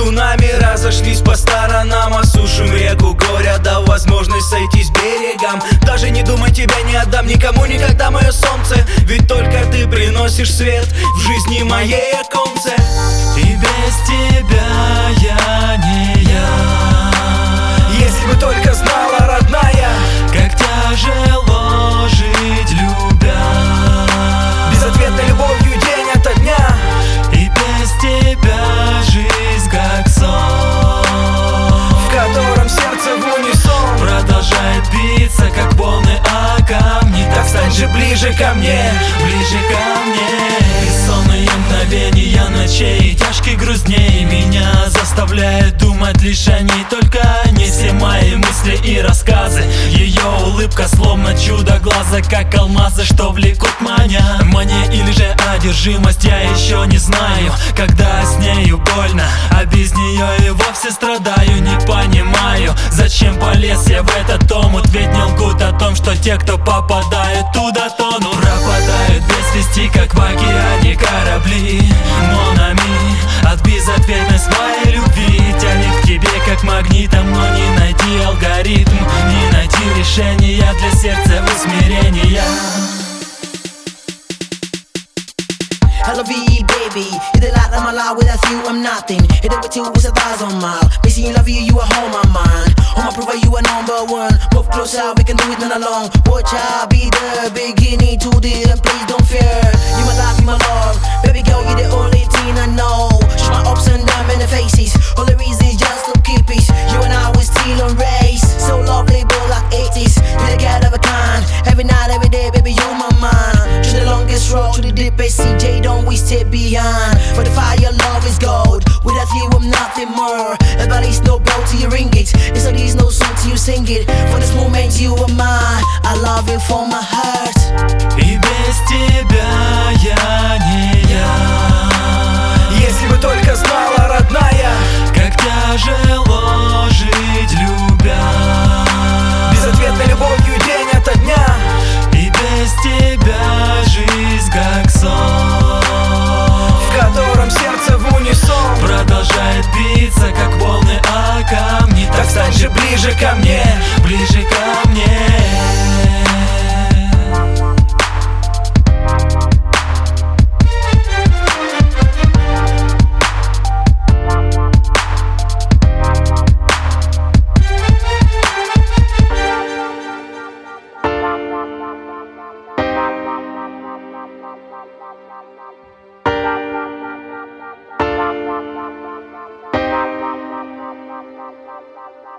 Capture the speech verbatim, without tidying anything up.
между нами разошлись по сторонам. Осушим реку горя, дав возможность сойтись берегом. Даже не думай, тебя не отдам никому никогда, мое солнце. Ведь только ты приносишь свет в жизни моей оконце. И без тебя я не я. Если бы только знала, родная, как тяжело жить, любя, безответной любовью день ото дня. И без тебя жизнь как сон, в котором сердце в унисон продолжает биться, как волны о камни. Так стань же ближе ко мне, ближе ко мне. Бессонные мгновения ночей, тяжкий грузней меня заставляет думать лишь о ней. Только не все мои мысли и рассказы. Ее улыбка словно чудо глаза, как алмазы, что влекут маня. Мания или же одержимость, я еще не знаю. Когда с нею больно, а без нее и вовсе страдаю. Не понимаю, зачем полез я в этот омут. Ведь не лгут о том, что те, кто попадают туда, тонут. Пропадают без вести, как в океане корабли. Монами, от безответной своей любви тянет к тебе как магнитом. Но не найти алгоритм, не найти решения для сердца усмирения. I love you, baby. You're the light of my life. Without you, I'm nothing. Hit it with you, it's a thousand mile. Missing you, love you, you are home, my mind. On my prove you are number one. Move closer, we can do it not alone. Watch out, be the beginning to the end. Please don't fear. You my life, you my love. Baby girl, you're the only thing I know. Show my ups and downs in the faces. All the reasons just to keep peace. You and I, we still on race. So lovely, but like eighties. You're the girl of a kind. Every night, every day, baby, you're my mind. Through the longest road, to the deepest C J, don't we stay behind? For the fire, love is gold. Without you, I'm nothing more. Everybody's no bell to your ring it. It's no there's no song till you sing it. For this moment, you are mine. I love you from my heart. И без тебя я не я. Если бы только знала, родная, как тяжело жить, любя, безответной любовью день ото дня. И без тебя жизнь как сон, в котором сердце в унисон продолжает биться, как волны о камни. Так стань же ближе ко мне, ближе ко мне. La la la la la